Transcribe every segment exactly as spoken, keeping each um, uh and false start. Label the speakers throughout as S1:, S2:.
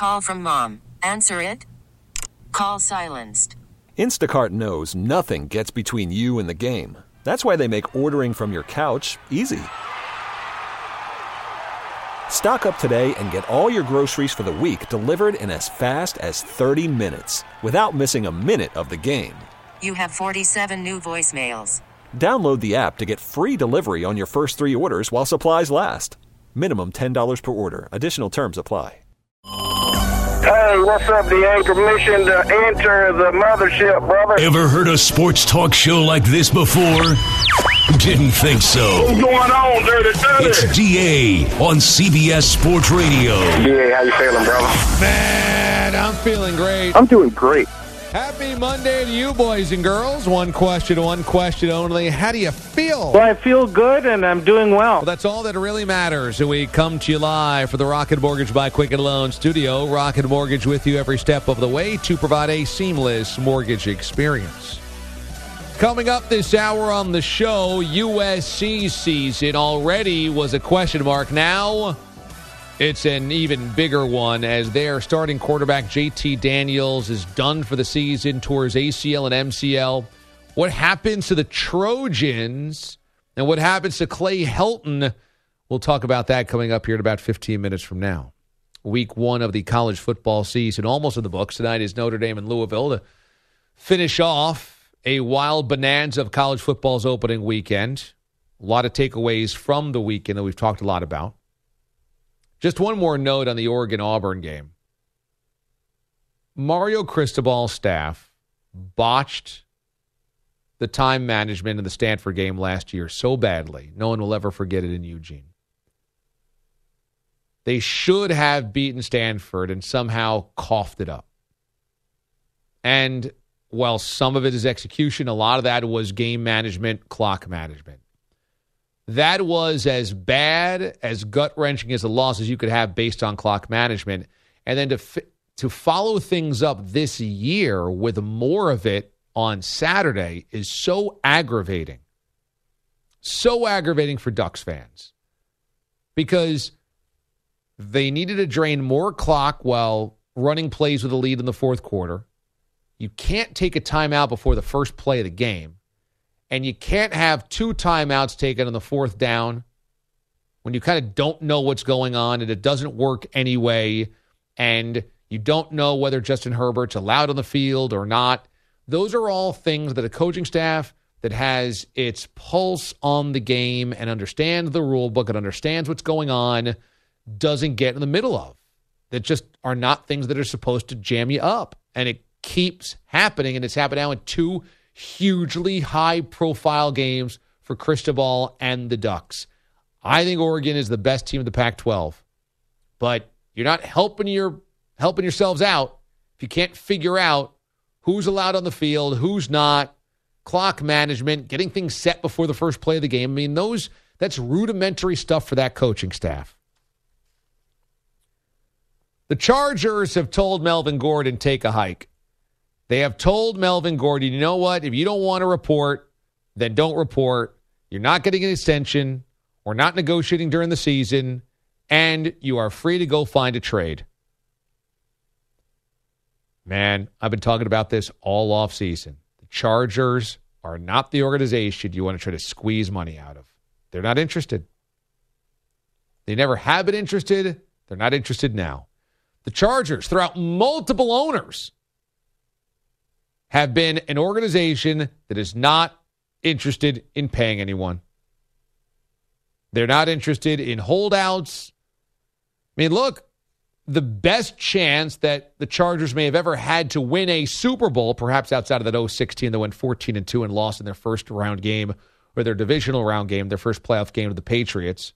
S1: call from mom. Answer it. Call silenced.
S2: Instacart knows nothing gets between you and the game. That's why they make ordering from your couch easy. Stock up today and get all your groceries for the week delivered in as fast as thirty minutes without missing a minute of the game.
S1: You have forty-seven new voicemails.
S2: Download the app to get free delivery on your first three orders while supplies last. Minimum ten dollars per order. Additional terms apply.
S3: Hey, what's up, D A? Permission to enter the mothership, brother.
S4: Ever heard a sports talk show like this before? Didn't think so.
S3: What's going on, Dirty Dirty?
S4: It's D A on C B S Sports Radio.
S3: D A, how you feeling, brother?
S5: Man, I'm feeling great.
S3: I'm doing great.
S5: Happy Monday to you, boys and girls. One question, one question only. How do you feel?
S3: Well, I feel good, and I'm doing well.
S5: Well, that's all that really matters. We come to you live for the Rocket Mortgage by Quicken Loan studio. Rocket Mortgage with you every step of the way to provide a seamless mortgage experience. Coming up this hour on the show, U S C season already was a question mark. Now it's an even bigger one as their starting quarterback J T Daniels is done for the season, tore his A C L and M C L. What happens to the Trojans and what happens to Clay Helton? We'll talk about that coming up here in about fifteen minutes from now. Week one of the college football season almost in the books. Tonight is Notre Dame and Louisville to finish off a wild bonanza of college football's opening weekend. A lot of takeaways from the weekend that we've talked a lot about. Just one more note on the Oregon-Auburn game. Mario Cristobal's staff botched the time management in the Stanford game last year so badly. No one will ever forget it in Eugene. They should have beaten Stanford and somehow coughed it up. And while some of it is execution, a lot of that was game management, clock management. That was as bad, as gut-wrenching as a loss as you could have based on clock management. And then to fi- to follow things up this year with more of it on Saturday is so aggravating. So aggravating for Ducks fans. Because they needed to drain more clock while running plays with a lead in the fourth quarter. You can't take a timeout before the first play of the game. And you can't have two timeouts taken on the fourth down when you kind of don't know what's going on and it doesn't work anyway, and you don't know whether Justin Herbert's allowed on the field or not. Those are all things that a coaching staff that has its pulse on the game and understands the rule book and understands what's going on doesn't get in the middle of. That just are not things that are supposed to jam you up. And it keeps happening, and it's happened now in two hugely high-profile games for Cristobal and the Ducks. I think Oregon is the best team of the Pac twelve, but you're not helping your helping yourselves out if you can't figure out who's allowed on the field, who's not, clock management, getting things set before the first play of the game. I mean, those that's rudimentary stuff for that coaching staff. The Chargers have told Melvin Gordon, take a hike. They have told Melvin Gordon, you know what? If you don't want to report, then don't report. You're not getting an extension. We're not negotiating during the season. And you are free to go find a trade. Man, I've been talking about this all offseason. The Chargers are not the organization you want to try to squeeze money out of. They're not interested. They never have been interested. They're not interested now. The Chargers, throughout multiple owners, have been an organization that is not interested in paying anyone. They're not interested in holdouts. I mean, look, the best chance that the Chargers may have ever had to win a Super Bowl, perhaps outside of that oh six team that went fourteen and two and lost in their first round game, or their divisional round game, their first playoff game to the Patriots,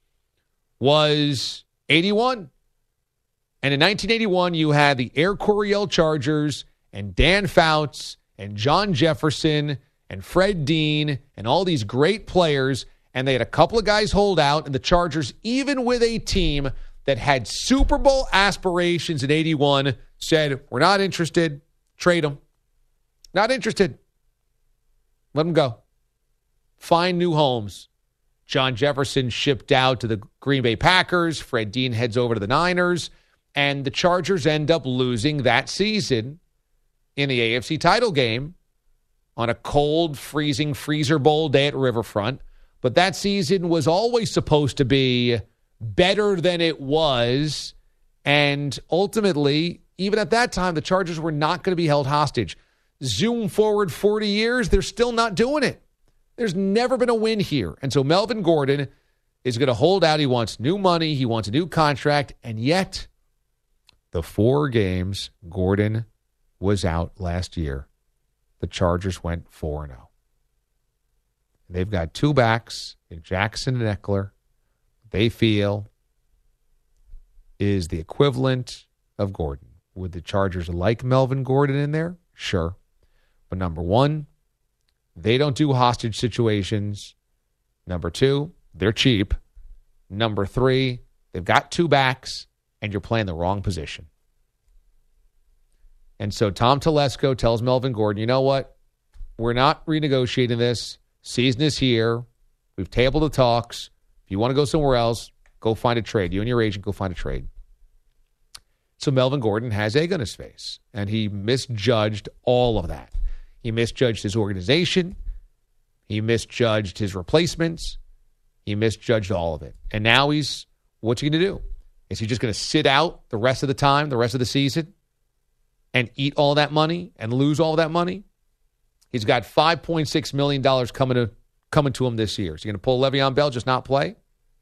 S5: was eighty-one. And in nineteen eighty-one, you had the Air Coryell Chargers and Dan Fouts and John Jefferson and Fred Dean and all these great players, and they had a couple of guys hold out, and the Chargers, even with a team that had Super Bowl aspirations in eighty-one, said, we're not interested, trade them. Not interested. Let them go. Find new homes. John Jefferson shipped out to the Green Bay Packers. Fred Dean heads over to the Niners. And the Chargers end up losing that season in the A F C title game on a cold, freezing freezer bowl day at Riverfront. But that season was always supposed to be better than it was. And ultimately, even at that time, the Chargers were not going to be held hostage. Zoom forward forty years, they're still not doing it. There's never been a win here. And so Melvin Gordon is going to hold out. He wants new money. He wants a new contract. And yet, the four games Gordon was out last year, the Chargers went four and oh. They've got two backs in Jackson and Eckler. They feel is the equivalent of Gordon. Would the Chargers like Melvin Gordon in there? Sure. But number one, they don't do hostage situations. Number two, they're cheap. Number three, they've got two backs, and you're playing the wrong position. And so Tom Telesco tells Melvin Gordon, you know what? We're not renegotiating this. Season is here. We've tabled the talks. If you want to go somewhere else, go find a trade. You and your agent, go find a trade. So Melvin Gordon has egg on his face, and he misjudged all of that. He misjudged his organization. He misjudged his replacements. He misjudged all of it. And now he's, what's he going to do? Is he just going to sit out the rest of the time, the rest of the season, and eat all that money and lose all that money? He's got five point six million dollars coming to coming to him this year. Is he going to pull Le'Veon Bell, just not play?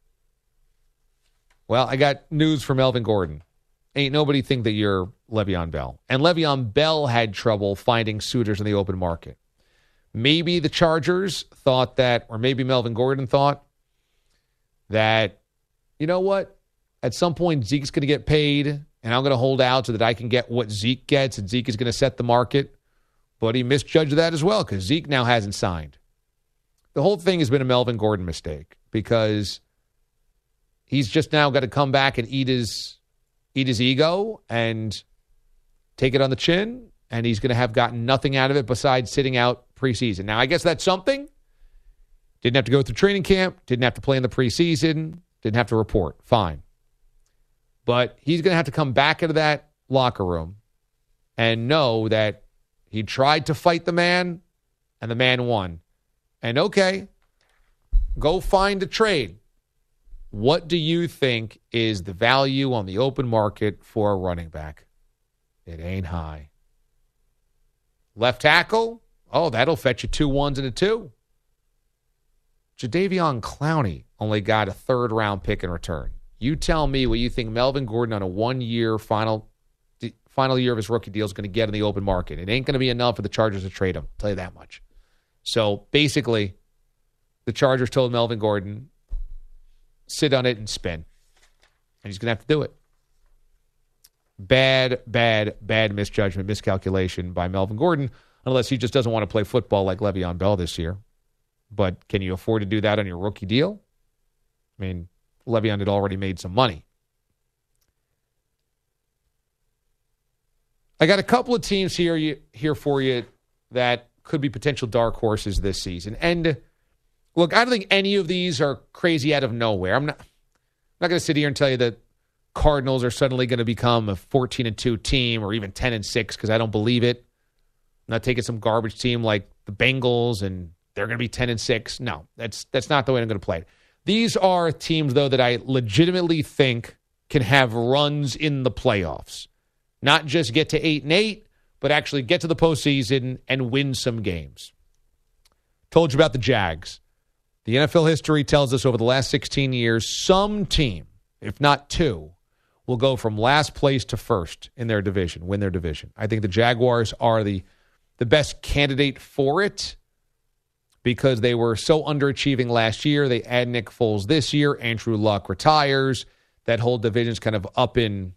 S5: Well, I got news for Melvin Gordon. Ain't nobody think that you're Le'Veon Bell. And Le'Veon Bell had trouble finding suitors in the open market. Maybe the Chargers thought that, or maybe Melvin Gordon thought that, you know what? At some point, Zeke's going to get paid, and I'm going to hold out so that I can get what Zeke gets, and Zeke is going to set the market. But he misjudged that as well because Zeke now hasn't signed. The whole thing has been a Melvin Gordon mistake because he's just now got to come back and eat his eat his ego and take it on the chin, and he's going to have gotten nothing out of it besides sitting out preseason. Now, I guess that's something. Didn't have to go through training camp, didn't have to play in the preseason, didn't have to report. Fine. But he's going to have to come back into that locker room and know that he tried to fight the man, and the man won. And okay, go find a trade. What do you think is the value on the open market for a running back? It ain't high. Left tackle? Oh, that'll fetch you two ones and a two. Jadeveon Clowney only got a third-round pick in return. You tell me what you think Melvin Gordon on a one-year final final year of his rookie deal is going to get in the open market. It ain't going to be enough for the Chargers to trade him. I'll tell you that much. So basically, the Chargers told Melvin Gordon, sit on it and spin. And he's going to have to do it. Bad, bad, bad misjudgment, miscalculation by Melvin Gordon, unless he just doesn't want to play football like Le'Veon Bell this year. But can you afford to do that on your rookie deal? I mean, Le'Veon had already made some money. I got a couple of teams here here for you that could be potential dark horses this season. And look, I don't think any of these are crazy out of nowhere. I'm not I'm not going to sit here and tell you that Cardinals are suddenly going to become a fourteen and two team or even ten and six because I don't believe it. I'm not taking some garbage team like the Bengals and they're going to be ten and six. No, that's that's not the way I'm going to play it. These are teams, though, that I legitimately think can have runs in the playoffs. Not just get to eight and eight, but actually get to the postseason and win some games. Told you about the Jags. The N F L history tells us over the last sixteen years, some team, if not two, will go from last place to first in their division, win their division. I think the Jaguars are the, the best candidate for it because they were so underachieving last year. They add Nick Foles this year. Andrew Luck retires. That whole division's kind of up in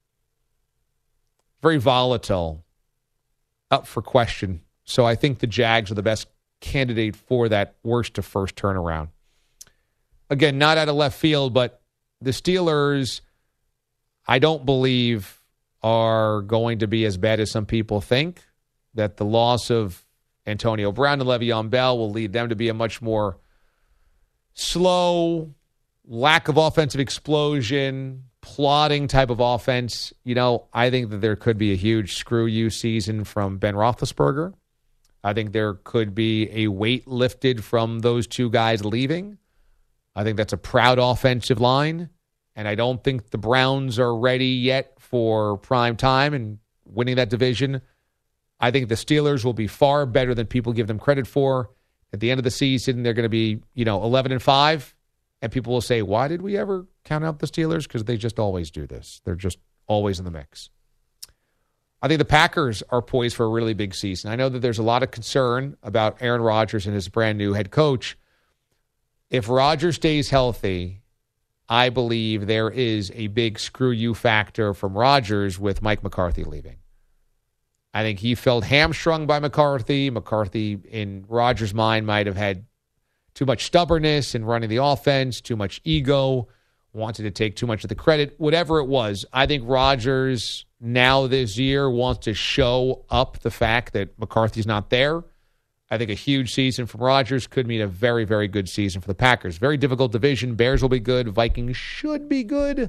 S5: very volatile, up for question. So I think the Jags are the best candidate for that worst to first turnaround. Again, not out of left field, but the Steelers, I don't believe, are going to be as bad as some people think. That the loss of Antonio Brown and Le'Veon Bell will lead them to be a much more slow, lack of offensive explosion, plodding type of offense, you know, I think that there could be a huge screw you season from Ben Roethlisberger. I think there could be a weight lifted from those two guys leaving. I think that's a proud offensive line, and I don't think the Browns are ready yet for prime time and winning that division. I think the Steelers will be far better than people give them credit for. At the end of the season, they're going to be, you know, eleven and five, and people will say, why did we ever count out the Steelers? Because they just always do this. They're just always in the mix. I think the Packers are poised for a really big season. I know that there's a lot of concern about Aaron Rodgers and his brand new head coach. If Rodgers stays healthy, I believe there is a big screw you factor from Rodgers with Mike McCarthy leaving. I think he felt hamstrung by McCarthy. McCarthy, in Rodgers' mind, might have had too much stubbornness in running the offense, too much ego, wanted to take too much of the credit. Whatever it was, I think Rodgers now this year wants to show up the fact that McCarthy's not there. I think a huge season from Rodgers could mean a very, very good season for the Packers. Very difficult division. Bears will be good. Vikings should be good.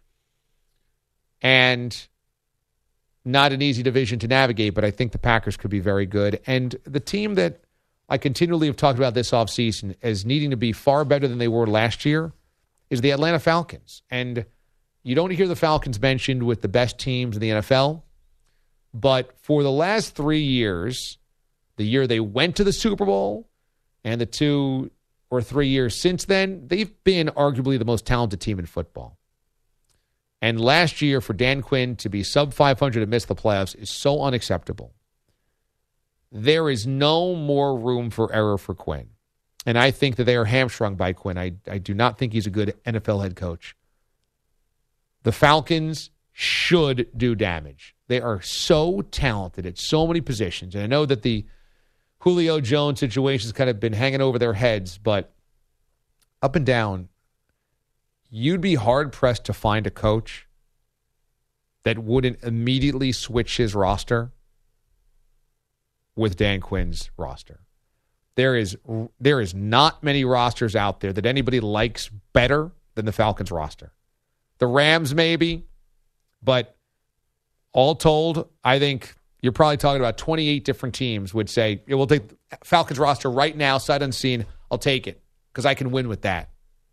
S5: And not an easy division to navigate, but I think the Packers could be very good. And the team that I continually have talked about this offseason as needing to be far better than they were last year is the Atlanta Falcons. And you don't hear the Falcons mentioned with the best teams in the N F L, but for the last three years, the year they went to the Super Bowl and the two or three years since then, they've been arguably the most talented team in football. And last year, for Dan Quinn to be sub five hundred and miss the playoffs is so unacceptable. There is no more room for error for Quinn. And I think that they are hamstrung by Quinn. I, I do not think he's a good N F L head coach. The Falcons should do damage. They are so talented at so many positions. And I know that the Julio Jones situation has kind of been hanging over their heads, but up and down, you'd be hard-pressed to find a coach that wouldn't immediately switch his roster with Dan Quinn's roster. There is there is not many rosters out there that anybody likes better than the Falcons roster. The Rams maybe, but all told, I think you're probably talking about twenty-eight different teams would say, yeah, we'll take the Falcons roster right now, sight unseen. I'll take it because I can win with that.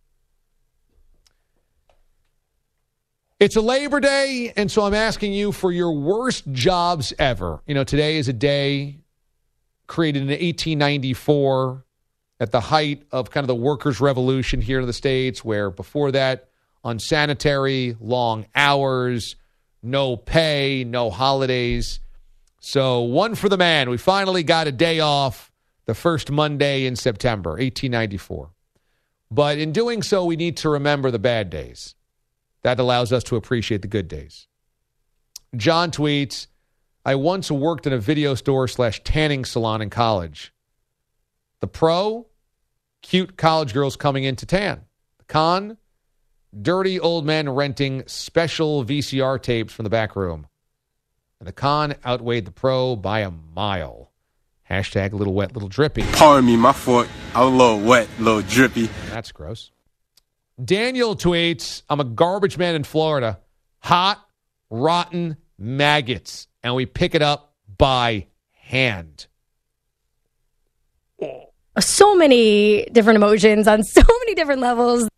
S5: It's a Labor Day, and so I'm asking you for your worst jobs ever. You know, today is a day created in eighteen ninety-four at the height of kind of the workers' revolution here in the States, where before that, unsanitary, long hours, no pay, no holidays. So one for the man. We finally got a day off the first Monday in September, eighteen ninety-four. But in doing so, we need to remember the bad days. That allows us to appreciate the good days. John tweets, I once worked in a video store slash tanning salon in college. The pro, cute college girls coming in to tan. The con, dirty old men renting special V C R tapes from the back room. And the con outweighed the pro by a mile. Hashtag little wet, little drippy.
S6: Pardon me, my fault. I'm a little wet, a little drippy.
S5: That's gross. Daniel tweets, I'm a garbage man in Florida. Hot, rotten maggots. And we pick it up by hand.
S7: So many different emotions on so many different levels.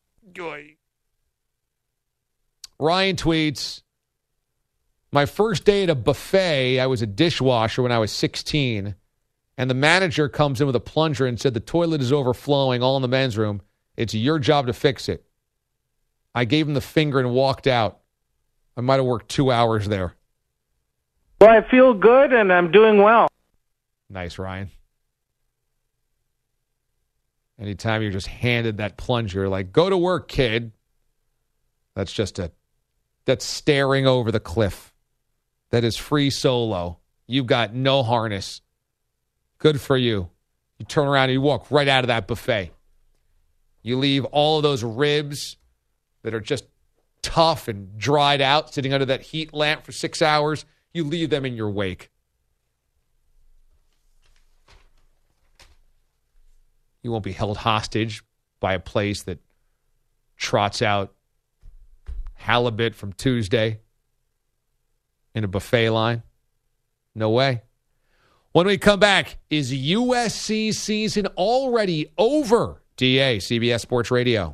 S5: Ryan tweets, my first day at a buffet, I was a dishwasher when I was sixteen, and the manager comes in with a plunger and said the toilet is overflowing all in the men's room. It's your job to fix it. I gave him the finger and walked out. I might have worked two hours there.
S3: Well, I feel good and I'm doing well.
S5: Nice, Ryan. Anytime you're just handed that plunger, like, go to work, kid. That's just a, that's staring over the cliff. That is free solo. You've got no harness. Good for you. You turn around and you walk right out of that buffet. You leave all of those ribs that are just tough and dried out, sitting under that heat lamp for six hours. You leave them in your wake. You won't be held hostage by a place that trots out halibut from Tuesday in a buffet line. No way. When we come back, is U S C season already over? D A, C B S Sports Radio.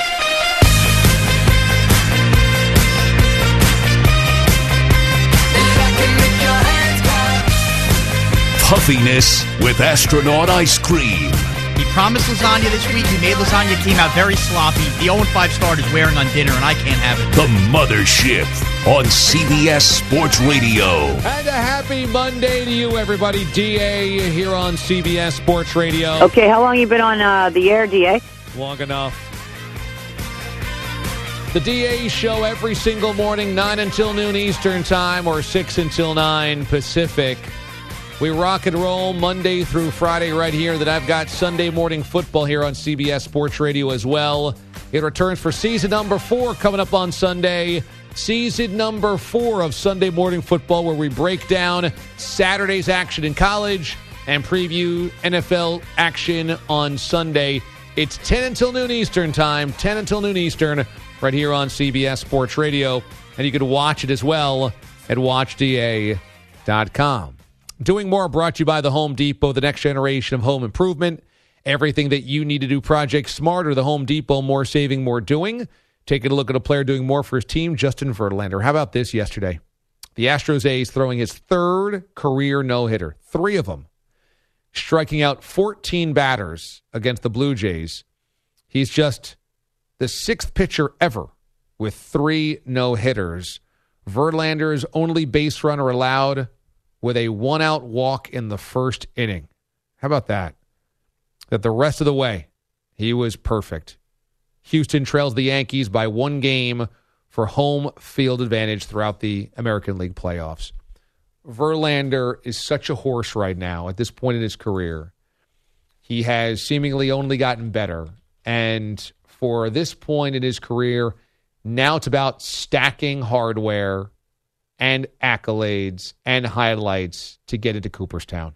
S4: Puffiness with astronaut ice cream.
S8: He promised lasagna this week. He made lasagna, came out very sloppy. The oh and five start is wearing on dinner, and I can't have it.
S4: The Mothership on C B S Sports Radio.
S5: And a happy Monday to you, everybody. D A here on C B S Sports Radio.
S9: Okay, how long you been on uh, the air, D A?
S5: Long enough. The D A show every single morning, nine until noon Eastern Time or six until nine Pacific. We rock and roll Monday through Friday right here. That I've got Sunday morning football here on C B S Sports Radio as well. It returns for season number four coming up on Sunday. Season number four of Sunday morning football, where we break down Saturday's action in college and preview N F L action on Sunday. It's ten until noon Eastern Time, ten until noon Eastern, right here on C B S Sports Radio. And you can watch it as well at watch D A dot com. Doing More brought to you by the Home Depot, the next generation of home improvement. Everything that you need to do projects smarter. The Home Depot, more saving, more doing. Taking a look at a player doing more for his team, Justin Verlander. How about this yesterday? The Astros A's throwing his third career no-hitter, three of them, striking out fourteen batters against the Blue Jays. He's just the sixth pitcher ever with three no-hitters. Verlander's only base runner allowed with a one-out walk in the first inning. How about that? That the rest of the way, he was perfect. Houston trails the Yankees by one game for home field advantage throughout the American League playoffs. Verlander is such a horse right now at this point in his career. He has seemingly only gotten better. And for this point in his career, now it's about stacking hardware and accolades and highlights to get into Cooperstown.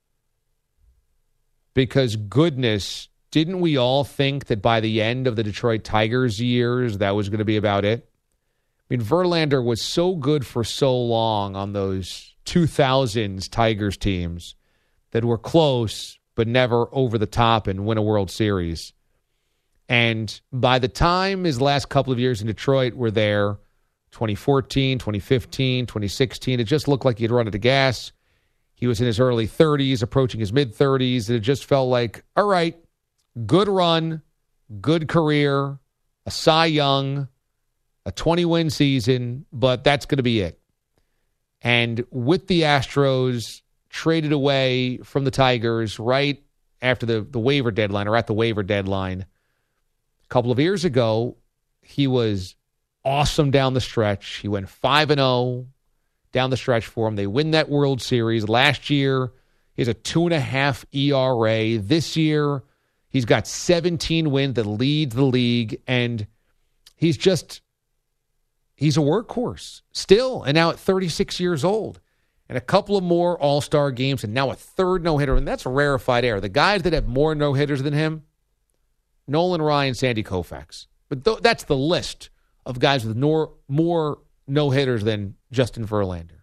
S5: Because goodness, didn't we all think that by the end of the Detroit Tigers years, that was going to be about it? I mean, Verlander was so good for so long on those two thousands Tigers teams that were close, but never over the top and win a World Series. And by the time his last couple of years in Detroit were there, twenty fourteen, twenty fifteen, twenty sixteen, it just looked like he'd run out of gas. He was in his early thirties, approaching his mid-thirties, and it just felt like, all right, good run, good career, a Cy Young, a twenty-win season, but that's going to be it. And with the Astros traded away from the Tigers right after the, the waiver deadline, or at the waiver deadline, a couple of years ago, he was awesome down the stretch. He went five and oh down the stretch for them. They win that World Series. Last year, he has a two and a half E R A. This year, he's got seventeen wins that leads the league, and he's just, he's a workhorse still, and now at thirty-six years old. And a couple of more all-star games, and now a third no-hitter, and that's a rarefied air. The guys that have more no-hitters than him, Nolan Ryan, Sandy Koufax. But th- that's the list of guys with nor- more no-hitters than Justin Verlander.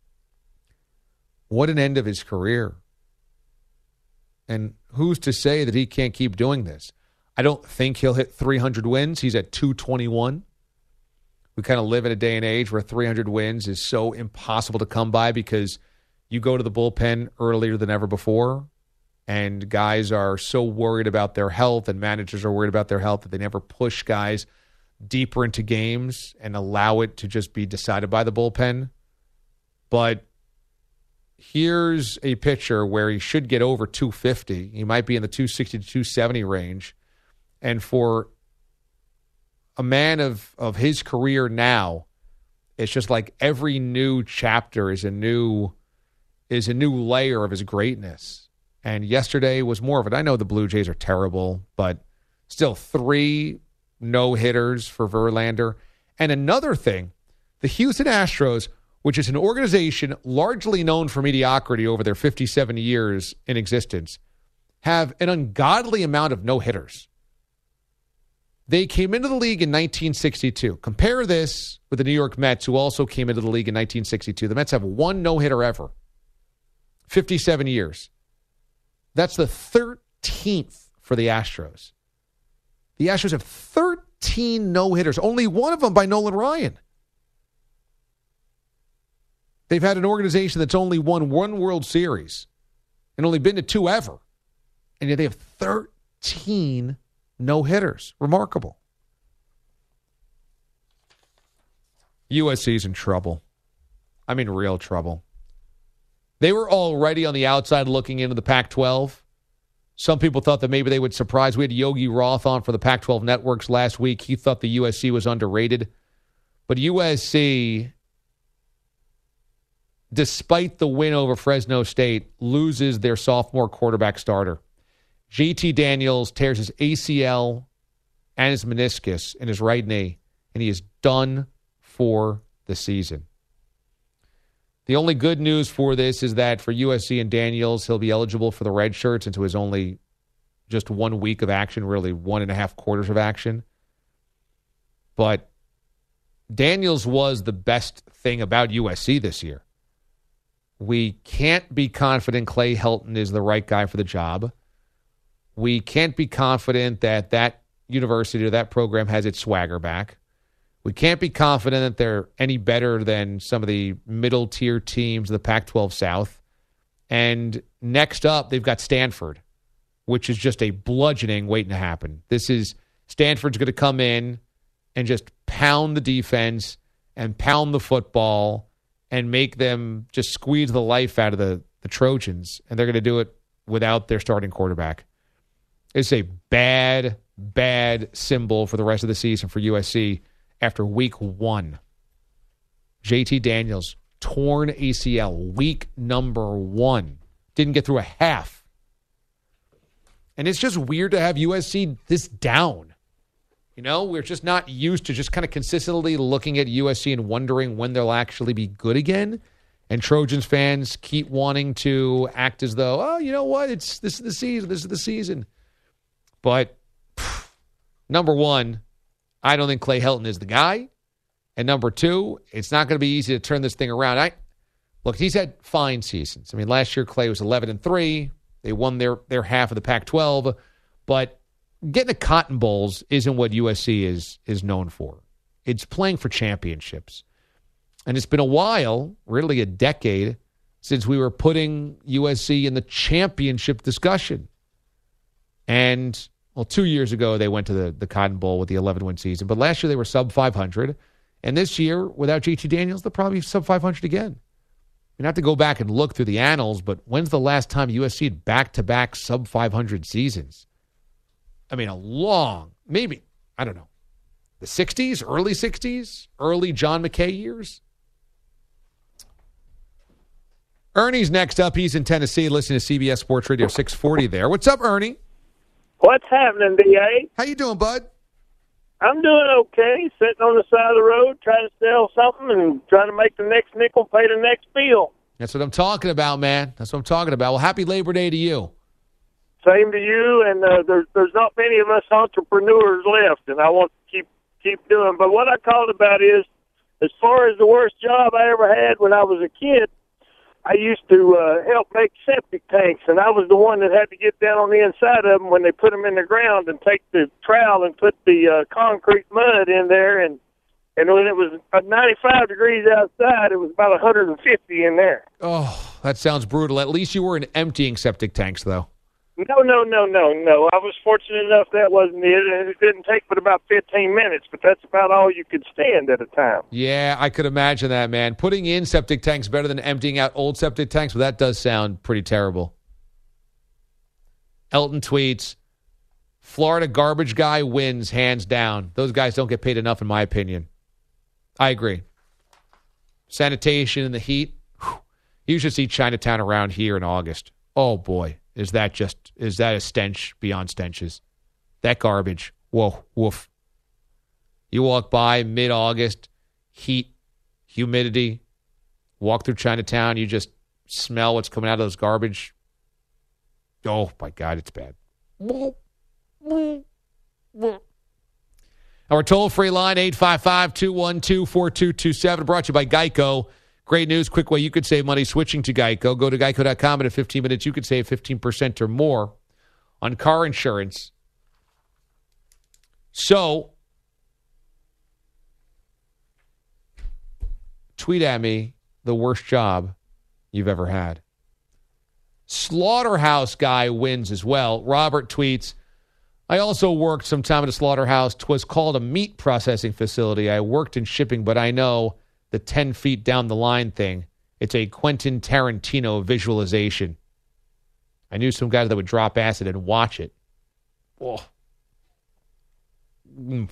S5: What an end of his career. And who's to say that he can't keep doing this? I don't think he'll hit three hundred wins. He's at two twenty-one. We kind of live in a day and age where three hundred wins is so impossible to come by because you go to the bullpen earlier than ever before, and guys are so worried about their health, and managers are worried about their health, that they never push guys deeper into games and allow it to just be decided by the bullpen. But here's a pitcher where he should get over two fifty. He might be in the two sixty to two seventy range. And for a man of, of his career now, it's just like every new chapter is a new is a new layer of his greatness. And yesterday was more of it. I know the Blue Jays are terrible, but still three no-hitters for Verlander. And another thing, the Houston Astros, which is an organization largely known for mediocrity over their fifty-seven years in existence, have an ungodly amount of no-hitters. They came into the league in nineteen sixty-two. Compare this with the New York Mets, who also came into the league in nineteen sixty-two. The Mets have one no-hitter ever. fifty-seven years. That's the thirteenth for the Astros. The Astros have thirteen no-hitters, only one of them by Nolan Ryan. They've had an organization that's only won one World Series and only been to two ever. And yet they have thirteen no-hitters. Remarkable. U S C's in trouble. I mean, real trouble. They were already on the outside looking into the Pac twelve. Some people thought that maybe they would surprise. We had Yogi Roth on for the Pac twelve networks last week. He thought the U S C was underrated. But U S C, despite the win over Fresno State, loses their sophomore quarterback starter. J T Daniels tears his A C L and his meniscus in his right knee, and he is done for the season. The only good news for this is that for U S C and Daniels, he'll be eligible for the red shirts into his only just one week of action, really one and a half quarters of action. But Daniels was the best thing about U S C this year. We can't be confident Clay Helton is the right guy for the job. We can't be confident that that university or that program has its swagger back. We can't be confident that they're any better than some of the middle-tier teams of the Pac twelve South. And next up, they've got Stanford, which is just a bludgeoning waiting to happen. This is Stanford's going to come in and just pound the defense and pound the football and make them just squeeze the life out of the, the Trojans. And they're going to do it without their starting quarterback. It's a bad, bad symbol for the rest of the season for U S C. After week one, J T Daniels, torn A C L, week number one. Didn't get through a half. And it's just weird to have U S C this down. You know, we're just not used to just kind of consistently looking at U S C and wondering when they'll actually be good again. And Trojans fans keep wanting to act as though, oh, you know what, it's this is the season, this is the season. But, pff, number one, I don't think Clay Helton is the guy. And number two, it's not going to be easy to turn this thing around. I Look, he's had fine seasons. I mean, last year Clay was eleven and three. They won their, their half of the Pac twelve. But getting to Cotton Bowls isn't what U S C is, is known for. It's playing for championships. And it's been a while, really a decade, since we were putting U S C in the championship discussion. And Well, two years ago, they went to the, the Cotton Bowl with the eleven-win season. But last year, they were sub five hundred. And this year, without J T Daniels, they'll probably be sub five hundred again. You have to go back and look through the annals, but when's the last time U S C had back-to-back sub five hundred seasons? I mean, a long, maybe, I don't know, the sixties, early sixties, early John McKay years? Ernie's next up. He's in Tennessee, listening to C B S Sports Radio six forty there. What's up, Ernie?
S3: What's happening, D A?
S5: How you doing, bud?
S3: I'm doing okay. Sitting on the side of the road, trying to sell something and trying to make the next nickel pay the next bill.
S5: That's what I'm talking about, man. That's what I'm talking about. Well, happy Labor Day to you.
S3: Same to you, and uh, there's there's not many of us entrepreneurs left, and I want to keep keep doing. But what I called about is, as far as the worst job I ever had when I was a kid, I used to uh, help make septic tanks, and I was the one that had to get down on the inside of them when they put them in the ground and take the trowel and put the uh, concrete mud in there. And, and when it was ninety-five degrees outside, it was about one hundred fifty in there.
S5: Oh, that sounds brutal. At least you weren't emptying septic tanks, though.
S3: No, no, no, no, no. I was fortunate enough that wasn't it, and it didn't take but about fifteen minutes, but that's about all you could stand at a time.
S5: Yeah, I could imagine that, man. Putting in septic tanks better than emptying out old septic tanks, but that does sound pretty terrible. Elton tweets, Florida garbage guy wins, hands down. Those guys don't get paid enough, in my opinion. I agree. Sanitation and the heat. Whew. You should see Chinatown around here in August. Oh, boy. Is that just, is that a stench beyond stenches? That garbage. Whoa, woof. You walk by mid-August, heat, humidity, walk through Chinatown, you just smell what's coming out of those garbage. Oh, my God, it's bad. Our toll-free line, eight five five, two one two, four two two seven, brought to you by Geico. Great news, quick way you could save money switching to Geico. Go to geico dot com, and in fifteen minutes you could save fifteen percent or more on car insurance. So, tweet at me the worst job you've ever had. Slaughterhouse guy wins as well. Robert tweets, I also worked some time at a slaughterhouse. 'Twas called a meat processing facility. I worked in shipping, but I know the ten feet down the line thing. It's a Quentin Tarantino visualization. I knew some guys that would drop acid and watch it. Oh. Mm.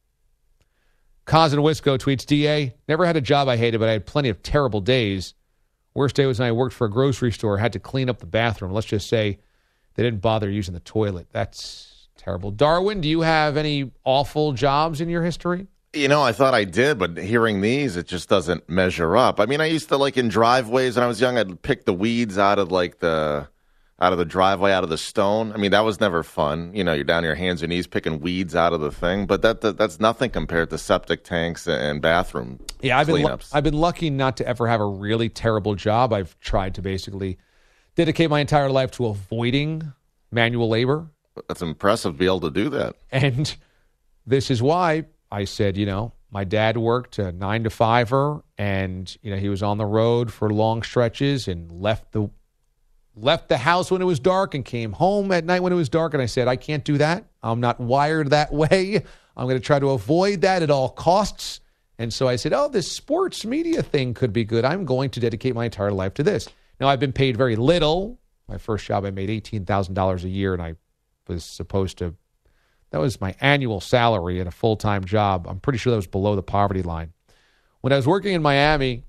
S5: Wisco tweets, D A, never had a job I hated, but I had plenty of terrible days. Worst day was when I worked for a grocery store, had to clean up the bathroom. Let's just say they didn't bother using the toilet. That's terrible. Darwin, do you have any awful jobs in your history?
S10: You know, I thought I did, but hearing these, it just doesn't measure up. I mean, I used to, like, in driveways when I was young, I'd pick the weeds out of, like, the out of the driveway, out of the stone. I mean, that was never fun. You know, you're down on your hands and knees picking weeds out of the thing. But that, that that's nothing compared to septic tanks and bathroom
S5: yeah, I've been,
S10: cleanups.
S5: I've been lucky not to ever have a really terrible job. I've tried to basically dedicate my entire life to avoiding manual labor.
S10: That's impressive to be able to do that.
S5: And this is why I said, you know, my dad worked a nine to fiver, and you know he was on the road for long stretches and left the left the house when it was dark and came home at night when it was dark. And I said, I can't do that. I'm not wired that way. I'm going to try to avoid that at all costs. And so I said, oh, this sports media thing could be good. I'm going to dedicate my entire life to this. Now, I've been paid very little. My first job, I made eighteen thousand dollars a year, and I was supposed to, that was my annual salary in a full-time job. I'm pretty sure that was below the poverty line. When I was working in Miami,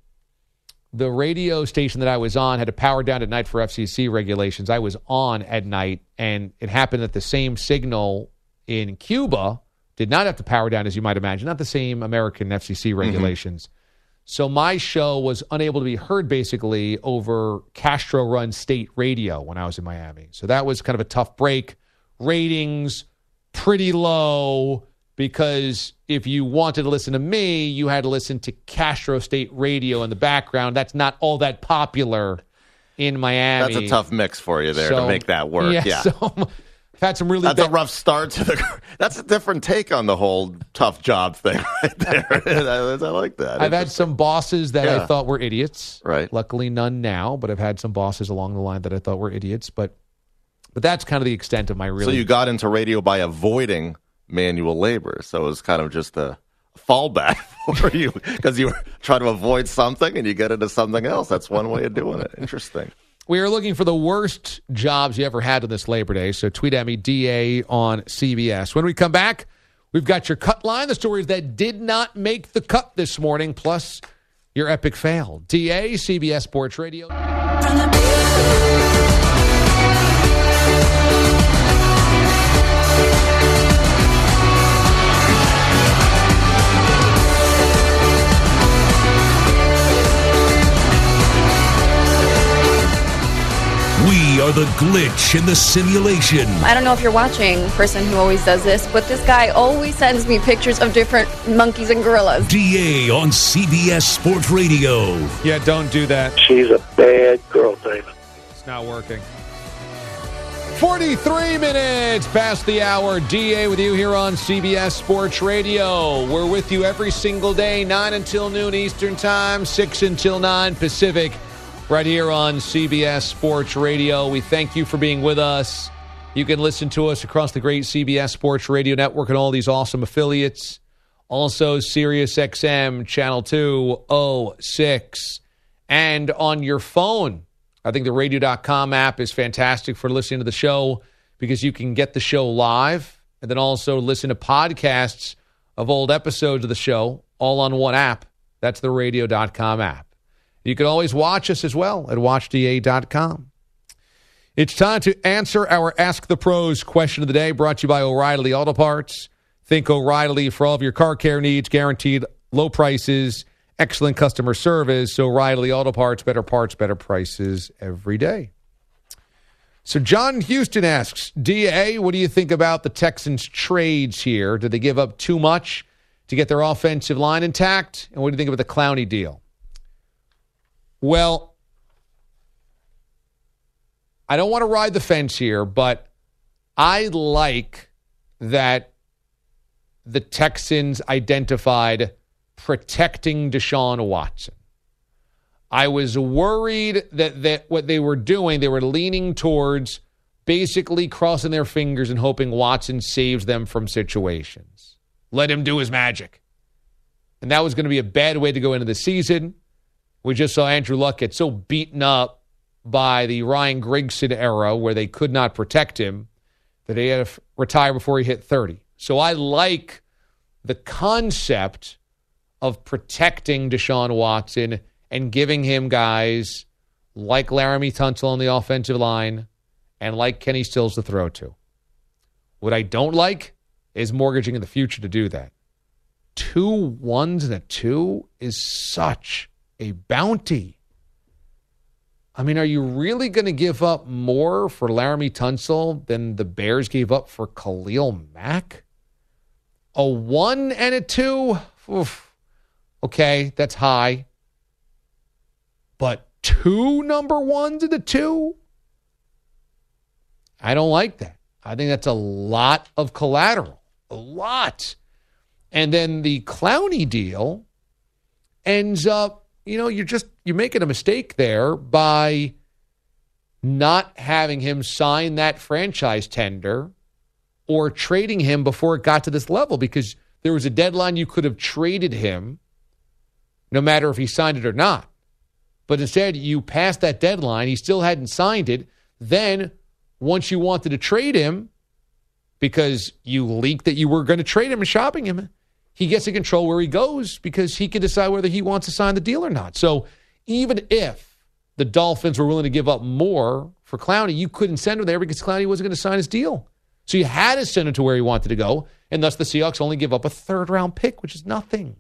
S5: the radio station that I was on had to power down at night for F C C regulations. I was on at night, and it happened that the same signal in Cuba did not have to power down, as you might imagine, not the same American F C C regulations. Mm-hmm. So my show was unable to be heard, basically, over Castro-run state radio when I was in Miami. So that was kind of a tough break. Ratings, pretty low, because if you wanted to listen to me, you had to listen to Castro State Radio in the background. That's not all that popular in Miami.
S10: That's a tough mix for you there
S5: so,
S10: to make that work. Yeah, yeah.
S5: So I've had some really
S10: That's
S5: bad...
S10: a rough start to the... That's a different take on the whole tough job thing right there. I, I like that.
S5: I've had some bosses that
S10: yeah.
S5: I thought were idiots.
S10: Right.
S5: Luckily, none now, but I've had some bosses along the line that I thought were idiots. But but that's kind of the extent of my really...
S10: So you got into radio by avoiding manual labor. So it was kind of just a fallback for you because you were trying to avoid something and you get into something else. That's one way of doing it. Interesting.
S5: We are looking for the worst jobs you ever had on this Labor Day. So tweet at me, D A on C B S. When we come back, we've got your cut line, the stories that did not make the cut this morning, plus your epic fail. D A, C B S Sports Radio.
S4: We are the glitch in the simulation.
S7: I don't know if you're watching, person who always does this, but this guy always sends me pictures of different monkeys and gorillas.
S4: D A on C B S Sports Radio.
S5: Yeah, don't do that.
S3: She's a bad girl, David.
S5: It's not working. forty-three minutes past the hour. D A with you here on C B S Sports Radio. We're with you every single day, nine until noon Eastern Time, six until nine Pacific, right here on C B S Sports Radio. We thank you for being with us. You can listen to us across the great C B S Sports Radio Network and all these awesome affiliates. Also, Sirius X M, Channel two oh six. And on your phone, I think the radio dot com app is fantastic for listening to the show because you can get the show live and then also listen to podcasts of old episodes of the show all on one app. That's the radio dot com app. You can always watch us as well at watch D A dot com. It's time to answer our Ask the Pros question of the day, brought to you by O'Reilly Auto Parts. Think O'Reilly for all of your car care needs, guaranteed low prices, excellent customer service. O'Reilly Auto Parts, better parts, better prices every day. So John Houston asks, D A, what do you think about the Texans' trades here? Did they give up too much to get their offensive line intact? And what do you think about the Clowney deal? Well, I don't want to ride the fence here, but I like that the Texans identified protecting Deshaun Watson. I was worried that, that what they were doing, they were leaning towards basically crossing their fingers and hoping Watson saves them from situations. Let him do his magic. And that was going to be a bad way to go into the season. We just saw Andrew Luck get so beaten up by the Ryan Grigson era where they could not protect him that he had to retire before he hit thirty. So I like the concept of protecting Deshaun Watson and giving him guys like Laramie Tunsil on the offensive line and like Kenny Stills to throw to. What I don't like is mortgaging in the future to do that. Two ones and a two is such a bounty. I mean, are you really going to give up more for Laramie Tunsil than the Bears gave up for Khalil Mack? A one and a two? Oof. Okay, that's high. But two number ones and a two? I don't like that. I think that's a lot of collateral. A lot. And then the Clowney deal ends up, you know, you're just, you're making a mistake there by not having him sign that franchise tender or trading him before it got to this level, because there was a deadline you could have traded him no matter if he signed it or not. But instead, you passed that deadline. He still hadn't signed it. Then, once you wanted to trade him, because you leaked that you were going to trade him and shopping him, he gets to control where he goes because he can decide whether he wants to sign the deal or not. So, even if the Dolphins were willing to give up more for Clowney, you couldn't send him there because Clowney wasn't going to sign his deal. So, you had to send him to where he wanted to go, and thus the Seahawks only give up a third-round pick, which is nothing.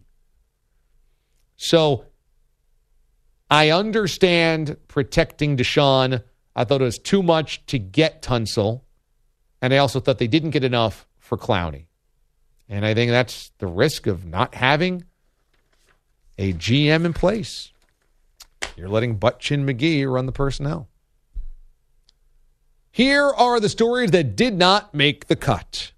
S5: So, I understand protecting Deshaun. I thought it was too much to get Tunsil. And I also thought they didn't get enough for Clowney. And I think that's the risk of not having a G M in place. You're letting Butt-Chin McGee run the personnel. Here are the stories that did not make the cut.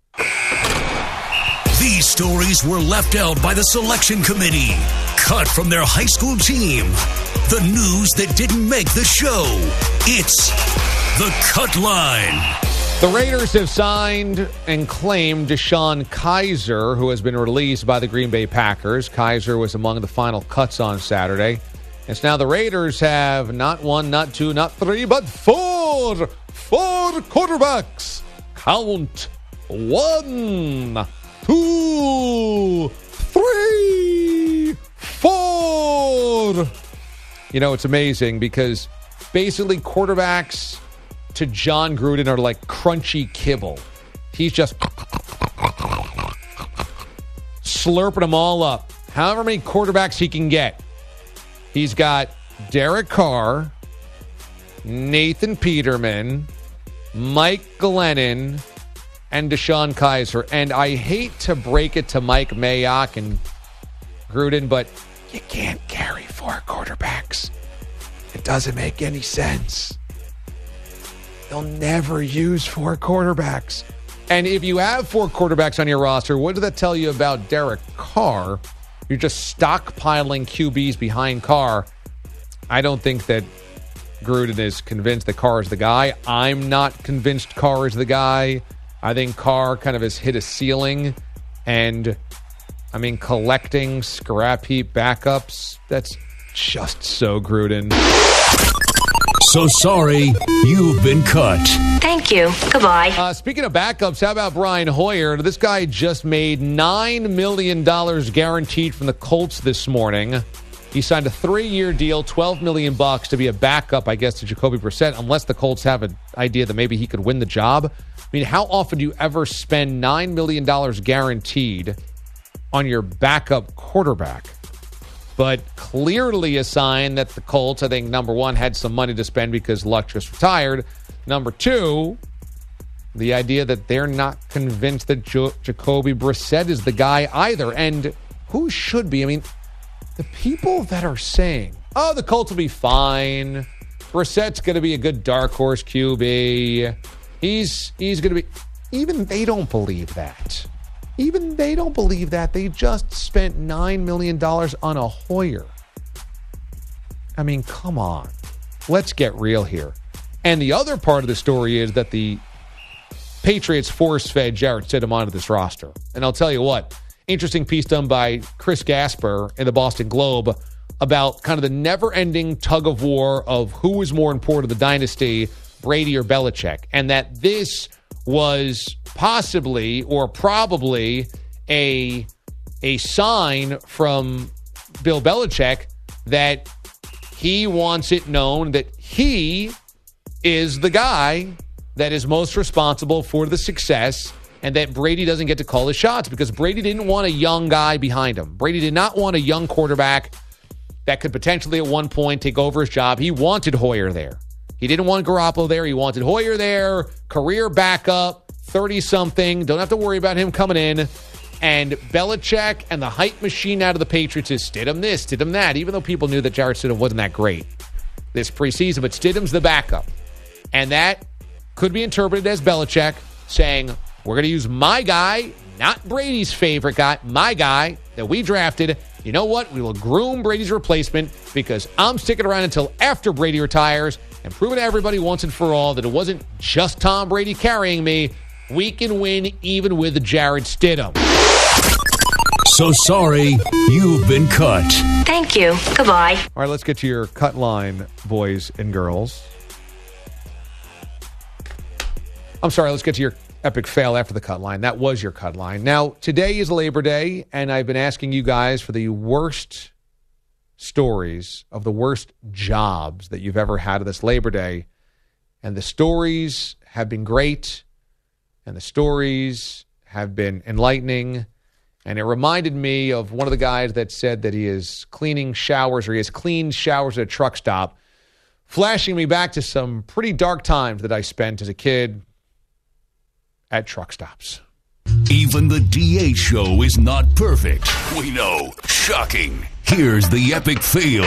S4: These stories were left out by the selection committee. Cut from their high school team. The news that didn't make the show. It's the Cut Line.
S5: The Raiders have signed and claimed Deshaun Kaiser, who has been released by the Green Bay Packers. Kaiser was among the final cuts on Saturday. And so now the Raiders have not one, not two, not three, but four. Four quarterbacks. Count. One, two, three, four. You know, it's amazing because basically quarterbacks to John Gruden are like crunchy kibble. He's just slurping them all up. However many quarterbacks he can get. He's got Derek Carr, Nathan Peterman, Mike Glennon, and Deshaun Kaiser. And I hate to break it to Mike Mayock and Gruden, but you can't carry four quarterbacks. It doesn't make any sense. They'll never use four quarterbacks. And if you have four quarterbacks on your roster, what does that tell you about Derek Carr? You're just stockpiling Q Bs behind Carr. I don't think that Gruden is convinced that Carr is the guy. I'm not convinced Carr is the guy. I think Carr kind of has hit a ceiling. And, I mean, collecting scrap heap backups, that's just so Gruden.
S4: So sorry, you've been cut.
S11: Thank you. Goodbye.
S5: Uh, speaking of backups, how about Brian Hoyer? This guy just made nine million dollars guaranteed from the Colts this morning. He signed a three-year deal, twelve million dollars bucks to be a backup, I guess, to Jacoby Brissett, unless the Colts have an idea that maybe he could win the job. I mean, how often do you ever spend nine million dollars guaranteed on your backup quarterback? But clearly a sign that the Colts, I think, number one, had some money to spend because Luck just retired. Number two, the idea that they're not convinced that jo- Jacoby Brissett is the guy either. And who should be? I mean, the people that are saying, oh, the Colts will be fine. Brissett's going to be a good dark horse Q B. He's he's going to be... Even they don't believe that. Even they don't believe that. They just spent nine million dollars on a Hoyer. I mean, come on. Let's get real here. And the other part of the story is that the Patriots force-fed Jarrett Stidham onto this roster. And I'll tell you what, interesting piece done by Chris Gasper in the Boston Globe about kind of the never-ending tug-of-war of who was more important to the dynasty, Brady or Belichick, and that this was possibly or probably a, a sign from Bill Belichick that he wants it known that he is the guy that is most responsible for the success and that Brady doesn't get to call the shots because Brady didn't want a young guy behind him. Brady did not want a young quarterback that could potentially at one point take over his job. He wanted Hoyer there. He didn't want Garoppolo there. He wanted Hoyer there, career backup, thirty-something. Don't have to worry about him coming in. And Belichick and the hype machine out of the Patriots is Stidham this, Stidham that, even though people knew that Jarrett Stidham wasn't that great this preseason. But Stidham's the backup. And that could be interpreted as Belichick saying, we're going to use my guy, not Brady's favorite guy, my guy that we drafted. You know what? We will groom Brady's replacement because I'm sticking around until after Brady retires and proving to everybody once and for all that it wasn't just Tom Brady carrying me. We can win even with Jarrett Stidham.
S4: So sorry, you've been cut.
S11: Thank you. Goodbye.
S5: All right, let's get to your cut line, boys and girls. I'm sorry, let's get to your epic fail after the cut line. That was your cut line. Now, today is Labor Day, and I've been asking you guys for the worst stories of the worst jobs that you've ever had of this Labor Day. And the stories have been great, and the stories have been enlightening. And it reminded me of one of the guys that said that he is cleaning showers or he has cleaned showers at a truck stop, flashing me back to some pretty dark times that I spent as a kid at truck stops.
S4: Even the D A show is not perfect. We know. Shocking. Here's the epic fail.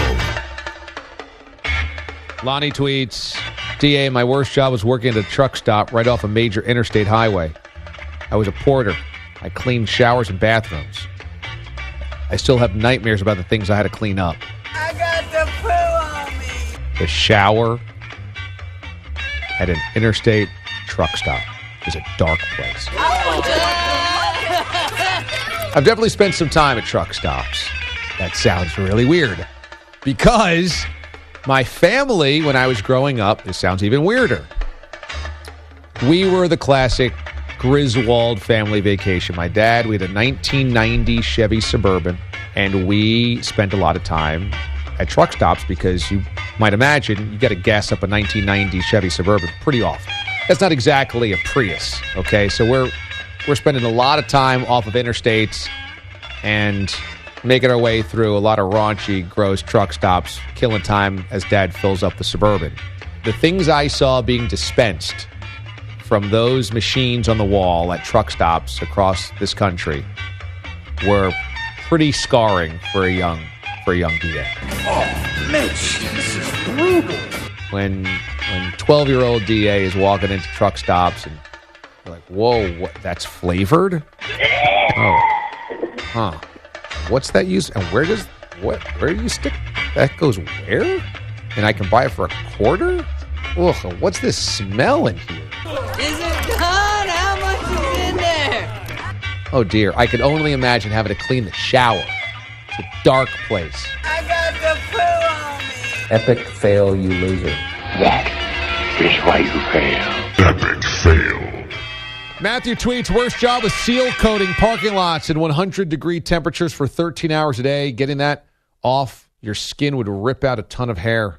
S5: Lonnie tweets, D A, my worst job was working at a truck stop right off a major interstate highway. I was a porter. I cleaned showers and bathrooms. I still have nightmares about the things I had to clean up.
S12: I got the poo on me.
S5: The shower at an interstate truck stop is a dark place. I've definitely spent some time at truck stops. That sounds really weird. Because my family, when I was growing up, this sounds even weirder. We were the classic Griswold family vacation. My dad, we had a nineteen ninety Chevy Suburban, and we spent a lot of time at truck stops because you might imagine you got to gas up a nineteen ninety Chevy Suburban pretty often. That's not exactly a Prius, okay? So we're we're spending a lot of time off of interstates and making our way through a lot of raunchy, gross truck stops, killing time as Dad fills up the Suburban. The things I saw being dispensed from those machines on the wall at truck stops across this country were pretty scarring for a young for a young D A.
S12: Oh, Mitch, this is brutal.
S5: When when twelve-year-old D A is walking into truck stops and you're like, whoa, what, that's flavored? Oh, huh. What's that use? And where does what? Where do you stick? That goes where? And I can buy it for a quarter? Ugh, what's this smell in here?
S12: Is it done? How much is in there?
S5: Oh, dear. I can only imagine having to clean the shower. It's a dark place.
S12: I got the poo on me.
S13: Epic fail, you loser.
S14: That is why you fail.
S4: Epic fail.
S5: Matthew tweets, worst job was seal coating parking lots in one hundred degree temperatures for thirteen hours a day. Getting that off your skin would rip out a ton of hair.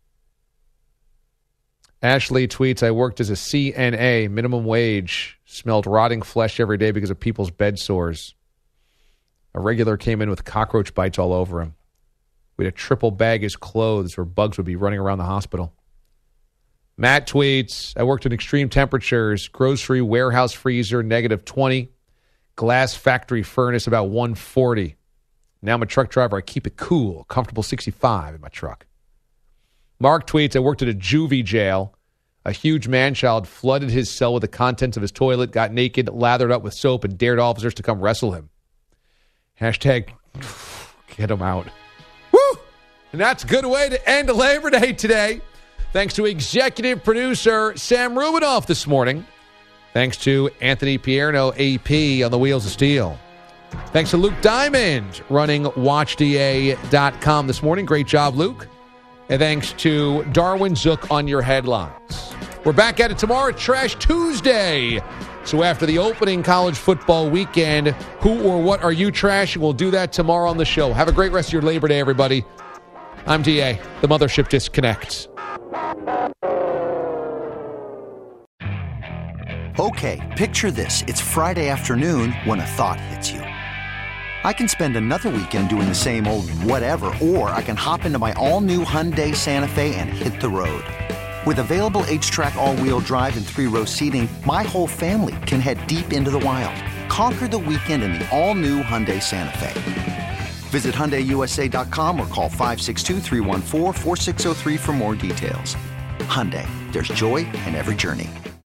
S5: Ashley tweets, I worked as a C N A, minimum wage, smelled rotting flesh every day because of people's bed sores. A regular came in with cockroach bites all over him. We had to triple bag his clothes or bugs would be running around the hospital. Matt tweets, I worked in extreme temperatures, grocery warehouse freezer, negative twenty, glass factory furnace, about one forty. Now I'm a truck driver. I keep it cool, comfortable sixty-five in my truck. Mark tweets, I worked at a juvie jail. A huge man-child flooded his cell with the contents of his toilet, got naked, lathered up with soap, and dared officers to come wrestle him. Hashtag get him out. Woo! And that's a good way to end Labor Day today. Thanks to executive producer Sam Rubinoff this morning. Thanks to Anthony Pierno, A P, on the Wheels of Steel. Thanks to Luke Diamond running watch d a dot com this morning. Great job, Luke. And thanks to Darwin Zook on your headlines. We're back at it tomorrow, Trash Tuesday. So after the opening college football weekend, who or what are you trashing? We'll do that tomorrow on the show. Have a great rest of your Labor Day, everybody. I'm D A. The Mothership disconnects.
S13: Okay, picture this. It's Friday afternoon when a thought hits you. I can spend another weekend doing the same old whatever, or I can hop into my all-new Hyundai Santa Fe and hit the road. With available H-Track all-wheel drive and three-row seating, my whole family can head deep into the wild. Conquer the weekend in the all-new Hyundai Santa Fe. Visit Hyundai U S A dot com or call five six two, three one four, four six zero three for more details. Hyundai, there's joy in every journey.